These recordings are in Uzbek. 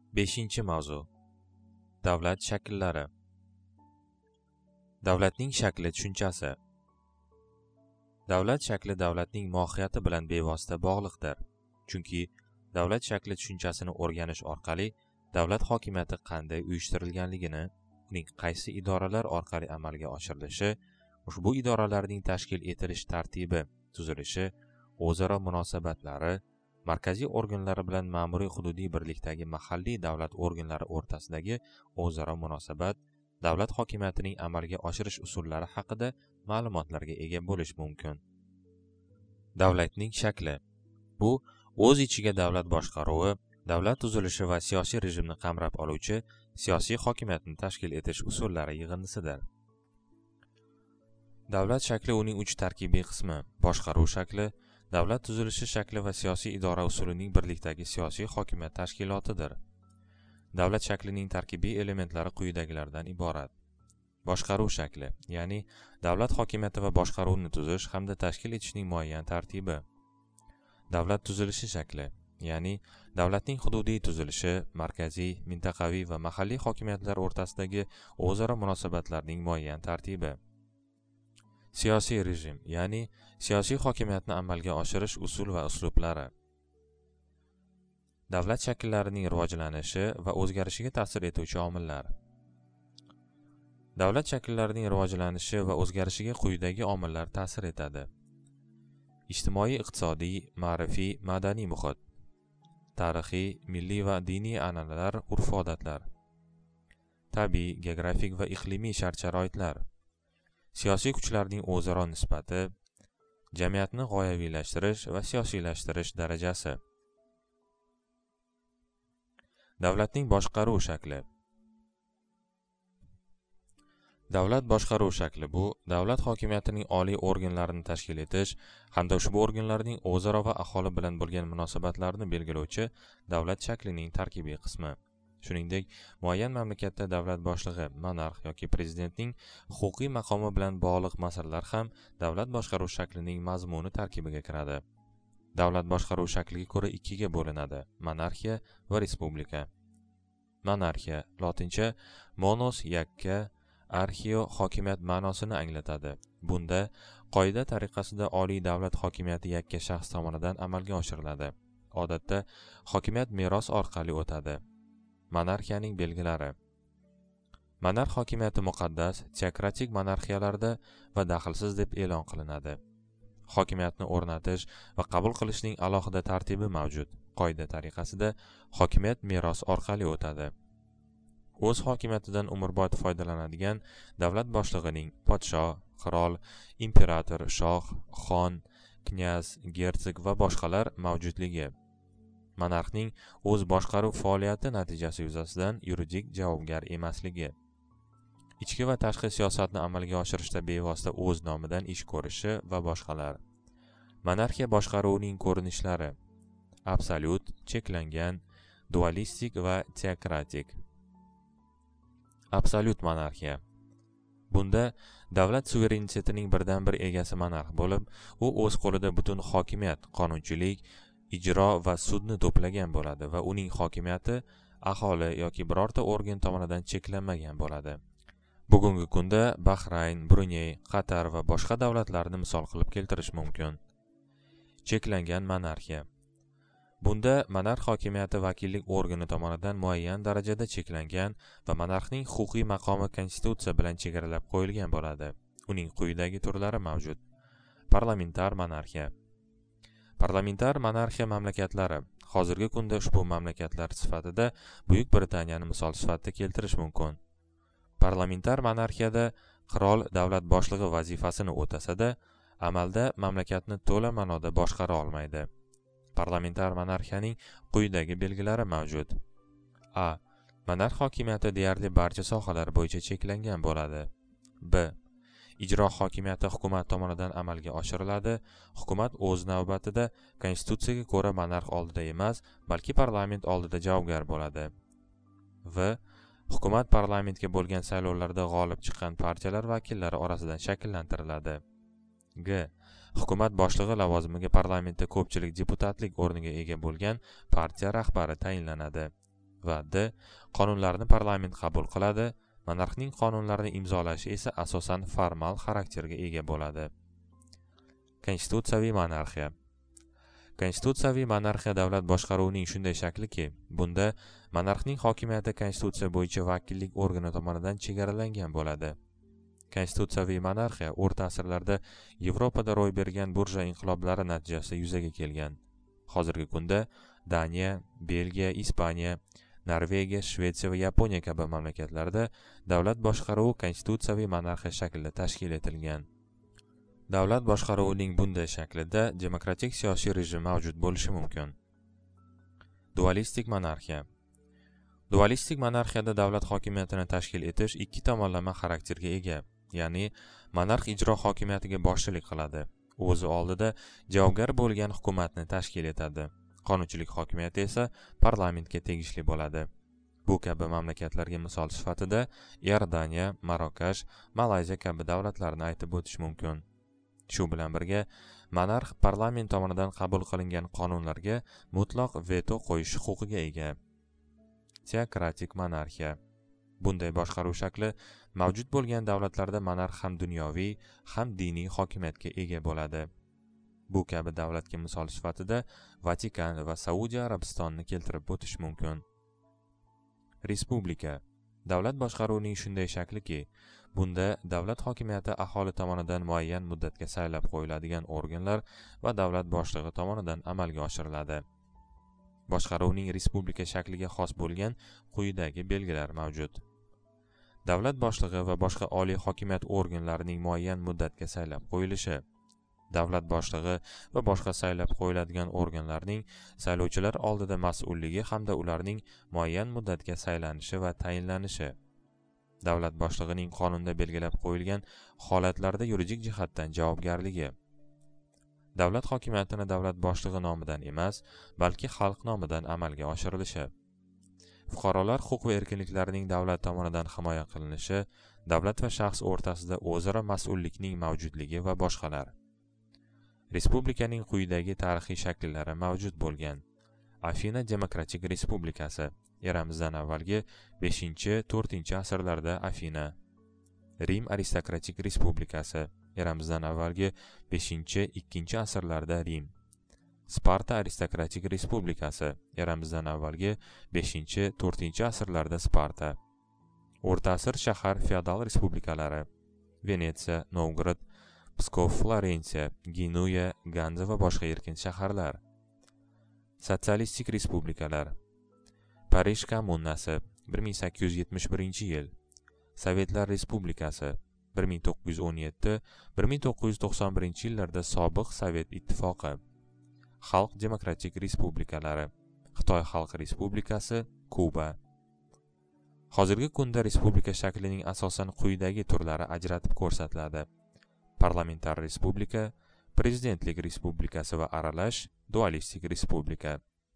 5-mavzu. Davlat shakllari. Davlatning shakli tushunchasi. Davlat shakli davlatning mohiyati bilan bevosita bog'liqdir. Chunki davlat shakli tushunchasini o'rganish orqali davlat hokimiyati qanday uyushtirilganligini, uning qaysi idoralar orqali amalga oshirilishi, ushbu idoralarning tashkil etilish tartibi, tuzilishi, o'zaro munosabatlari, markaziy organlari bilan ma'muriy hududiy birlikdagi mahalliy davlat organlari o'rtasidagi o'zaro munosabat, davlat hokimiyatining amalga oshirish usullari haqida ma'lumotlarga ega bo'lish mumkin. Davlatning shakli. Bu o'z ichiga davlat boshqaruvi, davlat tuzilishi va siyosiy rejimni qamrab oluvchi siyosiy hokimiyatni tashkil etish usullari yig'indisidir. Davlat shakli uning 3 tarkibiy qismi: boshqaruv shakli, davlat tuzilishi shakli va siyosiy idora usulining birlikdagi siyosiy hokimiyat tashkilotidir. Davlat shaklining tarkibiy elementlari quyidagilardan iborat: boshqaruv shakli, ya'ni davlat hokimiyati va boshqaruvni tuzish hamda tashkil etishning muayyan tartibi. Davlat tuzilishi shakli, ya'ni davlatning hududiy tuzilishi, markaziy, mintaqaviy va mahalliy hokimiyatlar o'rtasidagi o'zaro munosabatlarning muayyan tartibi. Siyosiy rejim, ya'ni siyosiy hokimiyatni amalga oshirish usul va uslublari. Davlat shakllarining rivojlanishi va o'zgarishiga ta'sir etuvchi omillar. Davlat shakllarining rivojlanishi va o'zgarishiga quyidagi omillar ta'sir etadi: ijtimoiy, iqtisodiy, ma'rifiy, madaniy muhit, tarixiy, milliy va diniy an'analar, urf-odatlar, tabiiy, geografik va iqlimiy shart-sharoitlar, siyosiy kuchlarning o'zaro nisbati, jamiyatni g'oyaviylashtirish va siyosiylashtirish darajasi. Davlatning boshqaruv shakli. Davlat boshqaruv shakli bu davlat hokimiyatining oliy organlarini tashkil etish hamda ushbu organlarning o'zaro va aholi bilan bo'lgan munosabatlarini belgilovchi davlat shaklining tarkibiy qismi. Shuningdek, muayyan mamlakatda davlat boshlig'i, monarx yoki prezidentning huquqiy maqomi bilan bog'liq masalalar ham davlat boshqaruv shaklining mazmuni tarkibiga kiradi. Davlat boshqaruv shakliga ko'ra 2 ga bo'linadi: monarxiya va respublika. Monarxiya, lotincha monos yakka, arxio hokimiyat ma'nosini anglatadi. Bunda qoida tariqasida oliy davlat hokimiyati yakka shaxs tomonidan amalga oshiriladi. Odatda hokimiyat meros orqali o'tadi. Monarxiyaning belgilari. Monarx hokimiyati muqaddas, teokratik monarxiyalarda va daxlsiz deb e'lon qilinadi. Hokimiyatni o'rnatish va qabul qilishning alohida tartibi mavjud. Qoida tariqasida hokimiyat meros orqali o'tadi. O'z hokimiyatidan umrbod foydalanadigan davlat boshlig'ining podshoh, qirol, imperator, shoh, xon, knyaz, gersog va boshqalar mavjudligi. Monarxning o'z boshqaruv faoliyati natijasi yuzasidan yuridik javobgar emasligi. Ichki va tashqi siyosatni amalga oshirishda bevosita o'z nomidan ish ko'rishi va boshqalar. Monarxiya boshqaruvining ko'rinishlari: absolyut, cheklangan, dualistik va teokratik. Absolyut monarxiya. Bunda davlat suverenitetining birdan-bir egasi monarx bo'lib, u o'z qo'lida butun hokimiyat, qonunchilik, ijro va sudni to'plagan bo'ladi va uning hokimiyati aholi yoki birorta organ tomonidan cheklanmagan bo'ladi. Bugungi kunda Bahrayn, Bruney, Qatar va boshqa davlatlarni misol qilib keltirish mumkin. Cheklangan monarxiya. Bunda monarx hokimiyati vakillik organi tomonidan muayyan darajada cheklangan va monarxning huquqiy maqomi konstitutsiya bilan chegaralab qo'yilgan bo'ladi. Uning quyidagi turlari mavjud. Parlamentar monarxiya. Parlamentar monarxiya mamlakatlari. Hozirgi kunda ushbu mamlakatlar sifatida Buyuk Britaniyani misol sifatida keltirish mumkin. Parlamentar monarxiyada qirol davlat boshlig'i vazifasini o'tasada, amalda mamlakatni to'la ma'noda boshqara olmaydi. Parlamentar monarxiyaning quyidagi belgilari mavjud. A. Monarx hokimiyati deyarli barcha sohalar bo'yicha cheklangan bo'ladi. B. Ijro hokimiyati hukumat tomonidan amalga oshiriladi. Hukumat o'z navbatida konstitutsiyaga ko'ra monarx oldida emas, balki parlament oldida javobgar bo'ladi. V. Hukumat parlamentga bo'lgan saylovlarda g'olib chiqqan partiyalar vakillari orasidan shakllantiriladi. G. Hukumat boshlig'i lavozimiga parlamentda ko'pchilik deputatlik o'rniga ega bo'lgan partiya rahbari tayinlanadi. va D. Qonunlarni parlament qabul qiladi. Monarxning qonunlarini imzolashi esa asosan formal xarakterga ega bo'ladi. Konstitutsiyaviy monarxiya. Konstitutsiyaviy monarxiya davlat boshqaruvining shunday shakliki, bunda monarxning hokimiyati konstitutsiya bo'yicha vakillik organi tomonidan chegaralangan bo'ladi. Konstitutsiyaviy monarxiya o'rta asrlarda Yevropada ro'y bergan burja inqiloblari natijasida yuzaga kelgan. Hozirgi kunda Daniya, Belgiya, Ispaniya, Norvegiya, Shvetsiya va Yaponiya kabi mamlakatlarda davlat boshqaruvi konstitutsiyaviy monarxiya shaklida tashkil etilgan. Davlat boshqaruvining bunday shaklida demokratik siyosiy rejim mavjud bo'lishi mumkin. Dualistik monarxiya. Dualistik monarxiyada davlat hokimiyatini tashkil etish ikki tomonlama xarakterga ega, ya'ni monarx ijro hokimiyatiga boshchilik qiladi. O'zi oldida javobgar bo'lgan hukumatni tashkil etadi. Qonunchilik hokimiyati esa parlamentga tegishli bo'ladi. Bu kabi mamlakatlarga misol sifatida Iordaniya, Marokash, Malayziya kabi davlatlarni aytib o'tish mumkin. Shu bilan birga, monarx parlament tomonidan qabul qilingan qonunlarga mutlaq veto qo'yish huquqiga ega. Teokratik monarxiya. Bunday boshqaruv shakli mavjud bo'lgan davlatlarda monarx ham dunyoviy, ham diniy hokimiyatga ega bo'ladi. Bu kabi davlatga misol sifatida Vatikan va Saudiya Arabistonni keltirib o'tish mumkin. Respublika. Davlat boshqaruvining shunday shakliki, bunda davlat hokimiyati aholi tomonidan muayyan muddatga saylab qo'yiladigan organlar va davlat boshlig'i tomonidan amalga oshiriladi. Boshqaruvning respublika shakliga xos bo'lgan quyidagi belgilar mavjud. Davlat boshlig'i va boshqa oliy hokimiyat organlarining muayyan muddatga saylab qo'yilishi. Davlat boshlig'i va boshqa saylab qo'yiladigan organlarning saylovchilar oldida mas'ulligi hamda ularning muayyan muddatga saylanishi va tayinlanishi. Davlat boshlig'ining qonunda belgilab qo'yilgan holatlarda yuridik jihatdan javobgarligi. Davlat hokimiyatini davlat boshlig'i nomidan emas, balki xalq nomidan amalga oshirilishi. Fuqarolar huquq va erkinliklarining davlat tomonidan himoya qilinishi, davlat va shaxs o'rtasida o'zaro mas'ullikning mavjudligi va boshqalar. Respublikaning quyidagi tarixiy shakllari mavjud bo'lgan. Afina Demokratik Respublikasi, eramizdan avvalgi 5-4 asrlarda Afina. Rim Aristokratik Respublikasi, eramizdan avvalgi 5-2 asrlarda Rim. Sparta Aristokratik Respublikasi, eramizdan avvalgi 5-4 asrlarda Sparta. O'rta asr shahar feodal respublikalari: Venetsiya, Novgorod, Pskov, Florensiya, Genuya, Ganza va boshqa erkin shaharlar. Sotsialistik respublikalar: Parij kommunasi 1871-yil, Sovetlar Respublikasi 1917-1991-yillarda sobiq Sovet ittifoqi, Xalq demokratik respublikalari, Xitoy Xalq Respublikasi, Kuba. Hozirgi kunda respublika shaklining asosan quyidagi turlari ajratib ko'rsatiladi: parlamentar respublika, prezidentlik respublikasi va aralash dualistik respublika.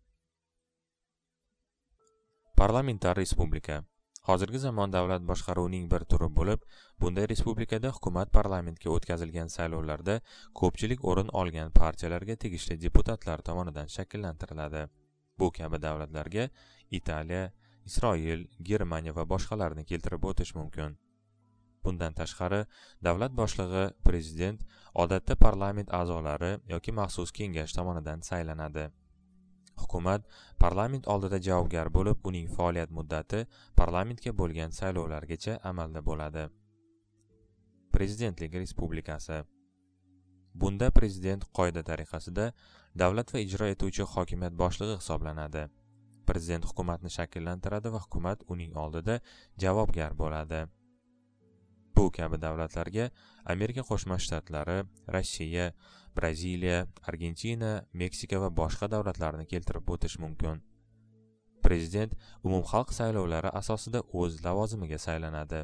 Parlamentar respublika hozirgi zamon davlat boshqaruvining bir turi bo'lib, bunday respublikada hukumat parlamentga o'tkazilgan saylovlarda ko'pchilik o'rin olgan partiyalarga tegishli deputatlar tomonidan shakllantiriladi. Bu kabi davlatlarga Italiya, Isroil, Germaniya va boshqalarni keltirib o'tish mumkin. Bundan tashqari, davlat boshlig'i, prezident odatda parlament a'zolari yoki maxsus kengash tomonidan saylanadi. Hukumat parlament oldida javobgar bo'lib, uning faoliyat muddati parlamentga bo'lgan saylovlargacha amalda bo'ladi. Prezidentlik respublikasi. Bunda prezident qoida tariqasida davlat va ijro etuvchi hokimiyat boshlig'i hisoblanadi. Prezident hukumatni shakllantiradi va hukumat uning oldida javobgar bo'ladi. Bu kabi davlatlarga Amerika Qo'shma Shtatlari, Rossiya, Braziliya, Argentina, Meksika va boshqa davlatlarni keltirib o'tish mumkin. Prezident umumxalq saylovlari asosida o'z lavozimiga saylanadi.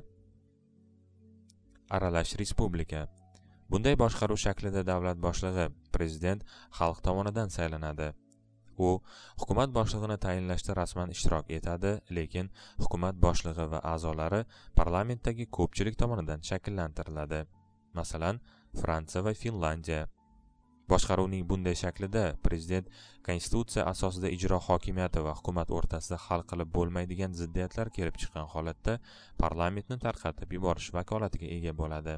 Aralash respublika. Bunday boshqaruv shaklida davlat boshlig'i, prezident xalq tomonidan saylanadi. U hukumat boshlig'ini tayinlashda rasman ishtirok etadi, lekin hukumat boshlig'i va a'zolari parlamentdagi ko'pchilik tomonidan shakllantiriladi. Masalan, Fransiya va Finlandiya. Boshqaruvning bunday shaklida prezident konstitutsiya asosida ijro hokimiyati va hukumat o'rtasida hal qilib bo'lmaydigan ziddiyatlar kelib chiqqan holatda parlamentni tarqatib yuborish vakolatiga ega bo'ladi.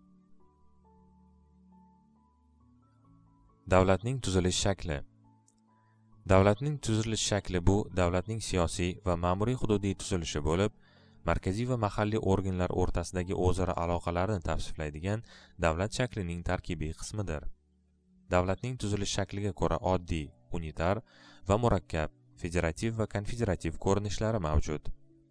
Davlatning tuzilish shakli. Davlatning tuzilish shakli bu davlatning siyosiy va ma'muriy hududiy tuzilishi bo'lib, markaziy va mahalliy organlar o'rtasidagi o'zaro aloqalarni tavsiflaydigan davlat shaklining tarkibiy qismidir. Davlatning tuzilish shakliga ko'ra oddiy, unitar va murakkab, federativ va konfederativ ko'rinishlari mavjud.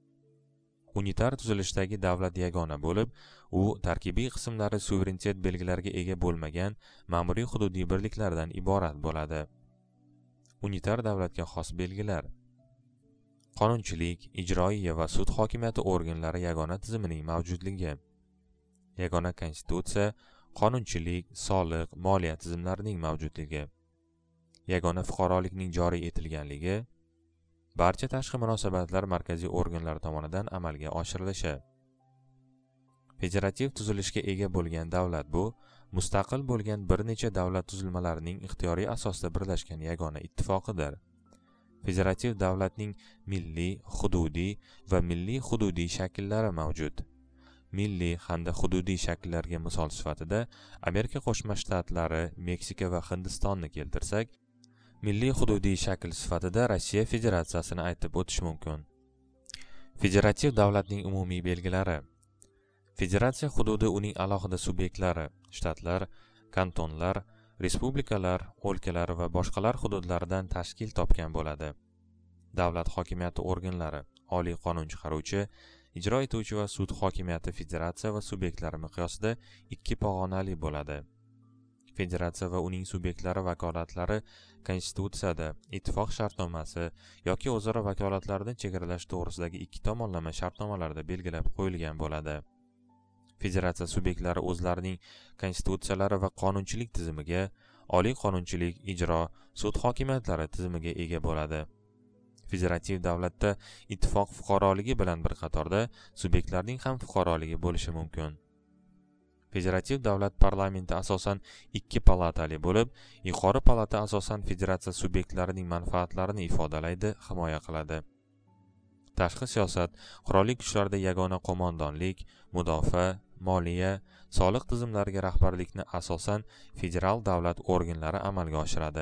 Unitar tuzilishdagi davlat yagona bo'lib, u tarkibiy qismlari suverenitet belgilariga ega bo'lmagan ma'muriy hududiy birliklardan iborat bo'ladi. Unitar davlatga xos belgilar: qonunchilik, ijroiya va sud hokimiyati organlari yagona tizimining mavjudligi, yagona konstitutsiya, qonunchilik, soliq, moliya tizimlarining mavjudligi, yagona fuqarolikning joriy etilganligi, barcha tashqi munosabatlar markaziy organlar tomonidan amalga oshirilishi. Federativ tuzilishga ega bo'lgan davlat bu mustaqil bo'lgan bir necha davlat tuzilmalarining ixtiyoriy asosda birlashgan yagona ittifoqidir. Federativ davlatning milliy, hududiy va milliy hududiy shakllari mavjud. Milliy hamda hududiy shakllarga misol sifatida Amerika Qo'shma Shtatlari, Meksika va Hindistonni keltirsak, milliy hududiy shakl sifatida Rossiya Federatsiyasini aytib o'tish mumkin. Federativ davlatning umumiy belgilari. Federatsiya hududi uning alohida subyektlari, shtatlar, kantonlar, respublikalar, o'lkalar va boshqalar hududlaridan tashkil topgan bo'ladi. Davlat hokimiyati organlari, oliy qonun chiqaruvchi, ijro etuvchi va sud hokimiyati federatsiya va subyektlari miqyosida ikki pog'onali bo'ladi. Federatsiya va uning subyektlari vakolatlari konstitutsiyada, ittifoq shartnomasi yoki o'zaro vakolatlarni chegaralash to'g'risidagi ikki tomonlama shartnomalarda belgilab qo'yilgan bo'ladi. Federatsiya subyektlari o'zlarining konstitutsiyalari va qonunchilik tizimiga, oliy qonunchilik, ijro, sud hokimiyatlari tizimiga ega bo'ladi. Federativ davlatda ittifoq fuqaroligi bilan bir qatorda subyektlarning ham fuqaroligi bo'lishi mumkin. Federativ davlat parlamenti asosan ikki palatali bo'lib, yuqori palata asosan federatsiya subyektlarining manfaatlarini ifodalaydi, himoya qiladi. Tashqi siyosat, qurolli kuchlarda yagona qo'mondonlik, mudofaa, moliya, soliq tizimlariga rahbarlikni asosan federal davlat organlari amalga oshiradi.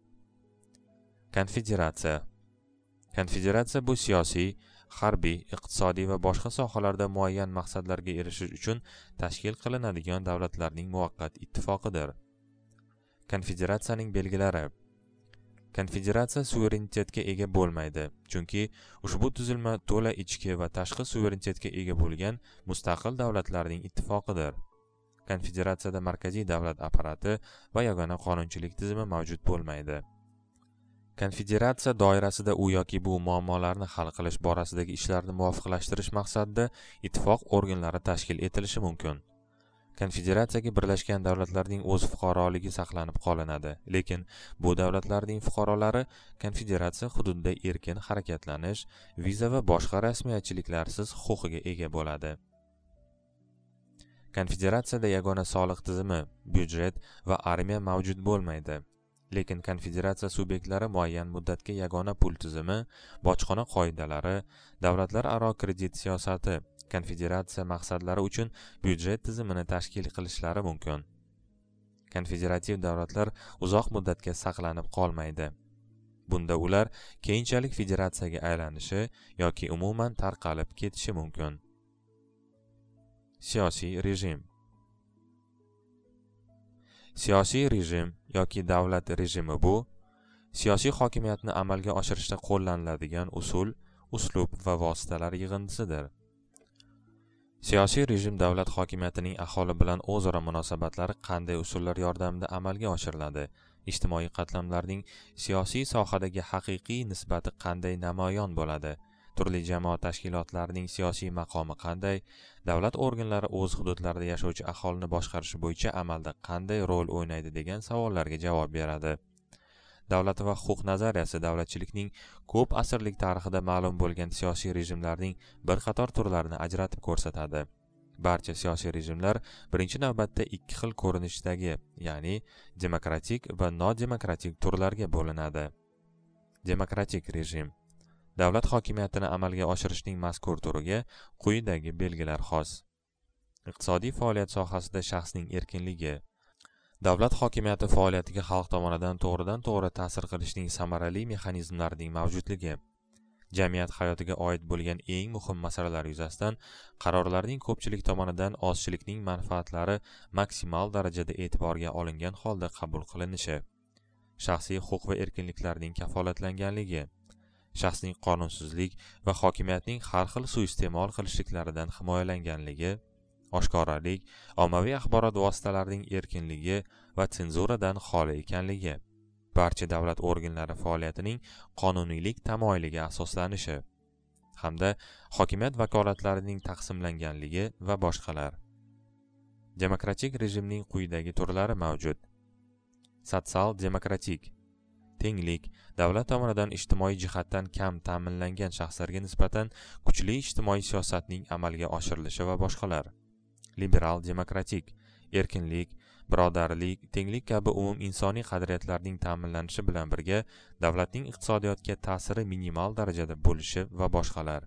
Konfederatsiya. Konfederatsiya bu siyosiy, harbiy, iqtisodiy va boshqa sohalarda muayyan maqsadlarga erishish uchun tashkil qilinadigan davlatlarning muvaqqat ittifoqidir. Konfederatsiyaning belgilari. Konfederatsiya suverenitetga ega bo'lmaydi, chunki ushbu tuzilma to'la ichki va tashqi suverenitetga ega bo'lgan mustaqil davlatlarning ittifoqidir. Konfederatsiyada markaziy davlat apparati va yagona qonunchilik tizimi mavjud bo'lmaydi. Konfederatsiya doirasida u yoki bu muammolarni hal qilish borasidagi ishlarni muvofiqlashtirish maqsadida ittifoq organlari tashkil etilishi mumkin. Konfederatsiyaga birlashgan davlatlarning o'z fuqaroligi saqlanib qolinadi, lekin bu davlatlarning fuqarolari konfederatsiya hududida erkin harakatlanish, viza va boshqa rasmiyatchiliklarsiz huquqiga ega bo'ladi. Konfederatsiyada yagona soliq tizimi, byudjet va armiya mavjud bo'lmaydi. Lekin konfederatsiya subyektlari muayyan muddatga yagona pul tizimi, bojxona qoidalari, davlatlararo kredit siyosati, konfederatsiya maqsadlari uchun byudjet tizimini tashkil qilishlari mumkin. Konfederativ davlatlar uzoq muddatga saqlanib qolmaydi. Bunda ular keyinchalik federatsiyaga aylanishi yoki umuman tarqalib ketishi mumkin. Siyosiy rejim. Siyosiy rejim yoki davlat rejimi bu siyosiy hokimiyatni amalga oshirishda qo'llaniladigan usul, uslub va vositalar yig'indisidir. Siyosiy rejim davlat hokimiyatining aholi bilan o'zaro munosabatlari qanday usullar yordamida amalga oshiriladi, ijtimoiy qatlamlarning siyosiy sohadagi haqiqiy nisbati qanday namoyon bo'ladi, turli jamoat tashkilotlarining siyosiy maqomi qanday, davlat organlari o'z hududlarida yashovchi aholini boshqarish bo'yicha amalda qanday rol o'ynaydi degan savollarga javob beradi. Davlat va huquq nazariyasi davlatchilikning ko'p asrlik tarixida ma'lum bo'lgan siyosiy rejimlarning bir qator turlarini ajratib ko'rsatadi. Barcha siyosiy rejimlar birinchi navbatda ikki xil ko'rinishdagi, ya'ni demokratik va nodemokratik turlarga bo'linadi. Demokratik rejim davlat hokimiyatini amalga oshirishning mazkur turiga quyidagi belgilar xos. Iqtisodiy faoliyat sohasida shaxsning erkinligi. Davlat hokimiyati faoliyatiga xalq tomonidan to'g'ridan to'g'ri ta'sir qilishning samarali mexanizmlarining mavjudligi. Jamiyat hayotiga oid bo'lgan eng muhim masalalar yuzasidan qarorlarning ko'pchilik tomonidan ozchilikning manfaatlari maksimal darajada e'tiborga olingan holda qabul qilinishi. Shaxsiy huquq va erkinliklarning kafolatlanganligi. Shaxsning qonunsizlik va hokimiyatning har xil suiiste'mol qilishliklaridan himoyalanganligi. Oshkoralik, ommaviy axborot vositalarining erkinligi va senzuradan xoli ekanligi. Barcha davlat organlari faoliyatining qonuniylik tamoyiliga asoslanishi hamda hokimiyat vakolatlarining taqsimlanganligi va boshqalar. Demokratik rejimning quyidagi turlari mavjud. Sotsial demokratik tenglik, davlat tomonidan ijtimoiy jihatdan kam ta'minlangan shaxslarga nisbatan kuchli ijtimoiy siyosatning amalga oshirilishi va boshqalar. Liberal demokratik erkinlik, birodarlik, tenglik kabi umum insoniy qadriyatlarning ta'minlanishi bilan birga davlatning iqtisodiyotga ta'siri minimal darajada bo'lishi va boshqalar.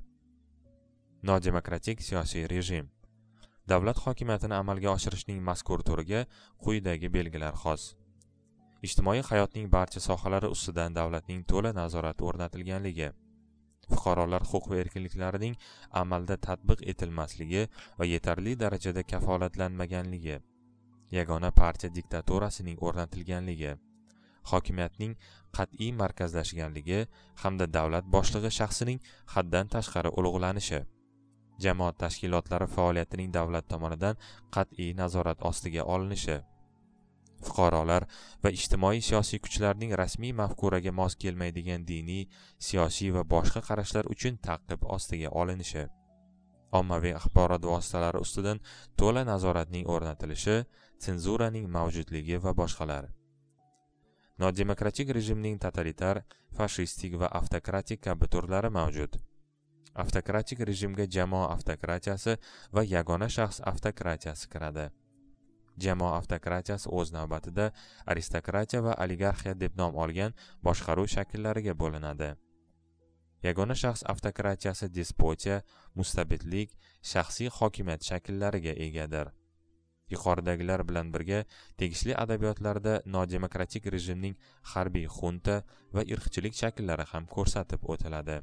Nodemokratik siyosiy rejim davlat hokimiyatini amalga oshirishning mazkur turiga quyidagi belgilar xos. Ijtimoiy hayotning barcha sohalari ustidan davlatning to'la nazorati o'rnatilganligi. Fuqarolar huquq va erkinliklarining amalda tatbiq etilmasligi va yetarli darajada kafolatlanmaganligi. Yagona partiya diktaturasining o'rnatilganligi. Hokimiyatning qat'iy markazlashganligi hamda davlat boshlig'i shaxsining haddan tashqari ulug'lanishi. Jamoat tashkilotlari faoliyatining davlat tomonidan qat'iy nazorat ostiga olinishi. Fuqarolar va ijtimoiy siyosiy kuchlarning rasmiy mafkuraga mos kelmaydigan diniy, siyosiy va boshqa qarashlar uchun ta'qib ostiga olinishi. Ommaviy axborot vositalari ustidan to'la nazoratning o'rnatilishi, senzuraning mavjudligi va boshqalar. Nodemokratik rejimning totalitar, fashistik va avtokratik kabi turlari mavjud. Avtokratik rejimga jamoa avtokratiyasi va yagona shaxs avtokratiyasi kiradi. Jamoa avtokratiyasi o'z navbatida aristokratiya va oligarxiya deb nom olgan boshqaruv shakllariga bo'linadi. Yagona shaxs avtokratiyasi despotiya, mustabidlik, shaxsiy hokimiyat shakllariga egadir. Yuqoridagilar bilan birga tegishli adabiyotlarda nodemokratik rejimning harbiy xunta va irqchilik shakllari ham ko'rsatib o'tiladi.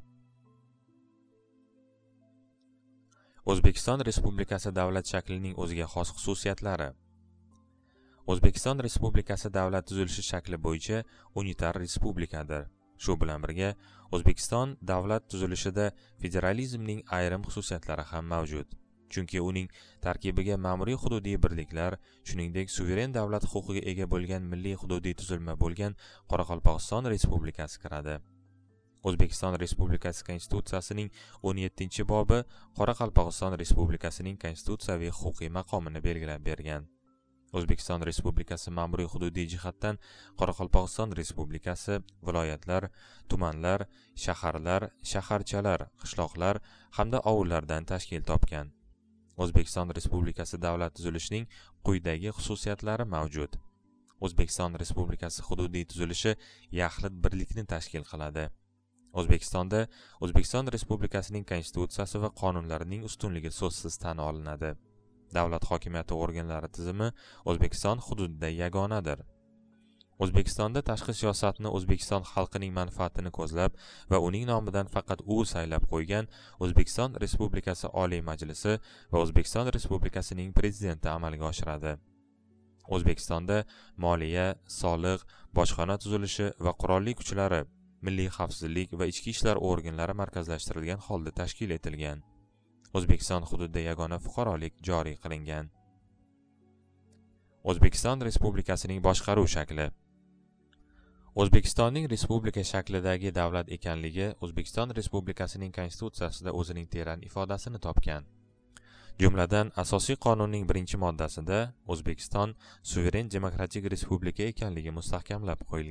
O'zbekiston Respublikasi davlat shaklining o'ziga xos xususiyatlari. O'zbekiston Respublikasi davlat tuzilishi shakli bo'yicha unitar respublikadir. Shu bilan birga O'zbekiston davlat tuzilishida federalizmning ayrim xususiyatlari ham mavjud. Chunki uning tarkibiga ma'muriy hududiy birliklar, shuningdek suveren davlat huquqiga ega bo'lgan milliy hududiy tuzilma bo'lgan Qoraqalpog'iston Respublikasi kiradi. O'zbekiston Respublikasi Konstitutsiyasining 17-bobi Qoraqalpog'iston Respublikasining konstitutsiyaviy huquqiy maqomini belgilab bergan. O'zbekiston Respublikasi ma'muriy hududiy jihatdan Qoraqalpog'iston Respublikasi viloyatlar, tumanlar, shaharlar, shaharchalar, qishloqlar hamda ovullardan tashkil topgan. O'zbekiston Respublikasi davlat tuzilishining quyidagi xususiyatlari mavjud. O'zbekiston Respublikasi hududiy tuzilishi yaxlit birlikni tashkil qiladi. O'zbekistonda O'zbekiston Respublikasining konstitutsiyasi va qonunlarining ustunligi so'zsiz tan olinadi. Davlat hokimiyati organlari tizimi O'zbekiston hududida yagonadir. O'zbekistonda tashqi siyosatni O'zbekiston xalqining manfaatini ko'zlab va uning nomidan faqat u saylab qo'ygan O'zbekiston Respublikasi Oliy Majlisi va O'zbekiston Respublikasining prezidenti amalga oshiradi. O'zbekistonda moliya, soliq, bojxona tuzilishi va qurolli kuchlari, milliy xavfsizlik va ichki ishlar organlari markazlashtirilgan holda tashkil etilgan. O'zbekiston hududida yagona fuqarolik joriy qilingan. O'zbekiston Respublikasining boshqaruv shakli. O'zbekistonning respublika shaklidagi davlat ekanligi O'zbekiston Respublikasining konstitutsiyasida o'zining teran ifodasini topgan. Jumladan, asosiy qonunning 1-moddasida O'zbekiston suveren demokratik respublika ekanligi mustahkamlab qo'yilgan.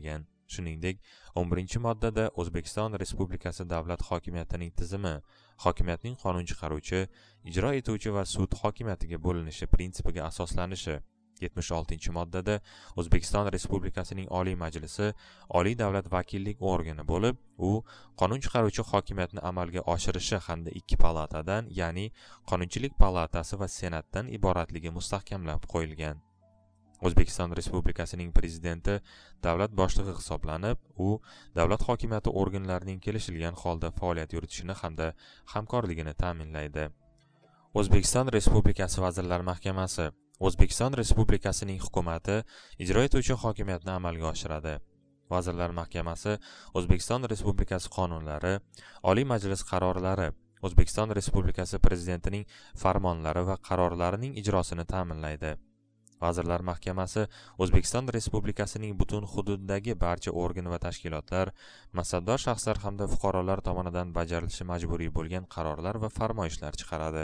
Shuningdek, 11-moddada O'zbekiston Respublikasi davlat hokimiyatining tizimi, hokimiyatning qonun chiqaruvchi, ijro etuvchi va sud hokimiyatiga bo'linishi prinsipiga asoslanishi, 76-moddada O'zbekiston Respublikasining Oliy Majlisi oliy davlat vakillik organi bo'lib, u qonun chiqaruvchi hokimiyatni amalga oshirishi hamda 2 palatadan, ya'ni Qonunchilik palatasi va Senatdan iboratligi mustahkamlab qo'yilgan. O'zbekiston Respublikasining prezidenti davlat boshlig'i hisoblanib, u davlat hokimiyati organlarining kelishilgan holda faoliyat yuritishini hamda hamkorligini ta'minlaydi. O'zbekiston Respublikasi Vazirlar Mahkamasi O'zbekiston Respublikasining hukumati ijro etuvchi hokimiyatni amalga oshiradi. Vazirlar Mahkamasi O'zbekiston Respublikasi qonunlari, Oliy Majlis qarorlari, O'zbekiston Respublikasi prezidentining farmonlari va qarorlarining ijrosini ta'minlaydi. Vazirlar Mahkamasi O'zbekiston Respublikasining butun hududidagi barcha organ va tashkilotlar, mansabdor shaxslar hamda fuqarolar tomonidan bajarilishi majburiy bo'lgan qarorlar va farmoyishlar chiqaradi.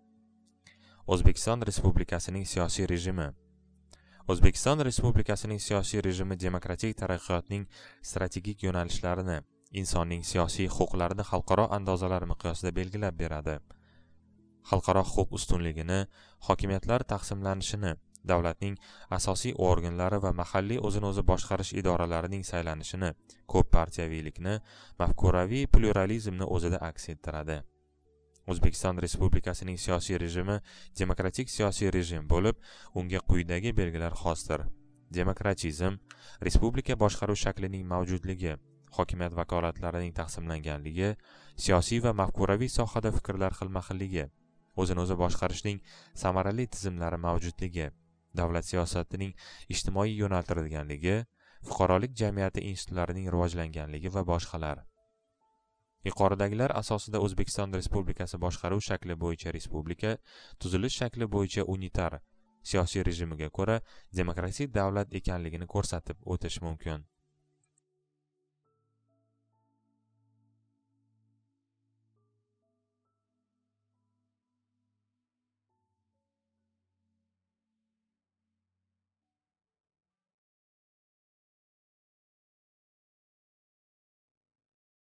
O'zbekiston Respublikasining siyosiy rejimi O'zbekiston Respublikasining siyosiy rejimi demokratik taraqqiyotning strategik yo'nalishlarini, insonning siyosiy huquqlarini xalqaro andozalar miqyosida belgilab beradi. Xalqaro huquq ustunligini, hokimiyatlar taqsimlanishini, davlatning asosiy organlari va mahalliy o'zini o'zi boshqarish idoralarining saylanishini, ko'p partiyaviylikni, mafkuraviy pluralizmni o'zida aks ettiradi. O'zbekiston Respublikasining siyosiy rejimi demokratik siyosiy rejim bo'lib, unga quyidagi belgilar xosdir. Demokratizm, respublika boshqaruv shaklining mavjudligi, hokimiyat vakolatlarining taqsimlanganligi, siyosiy va mafkuraviy sohada fikrlar xilma-xilligi, o'zini o'zi boshqarishning samarali tizimlari mavjudligi, davlat siyosatining ijtimoiy yo'naltirilganligi, fuqarolik jamiyati institutlarining rivojlanganligi va boshqalar. Yuqoridagilar asosida O'zbekiston Respublikasi boshqaruv shakli bo'yicha respublika, tuzilish shakli bo'yicha unitar siyosiy rejimiga ko'ra demokratik davlat ekanligini ko'rsatib o'tish mumkin.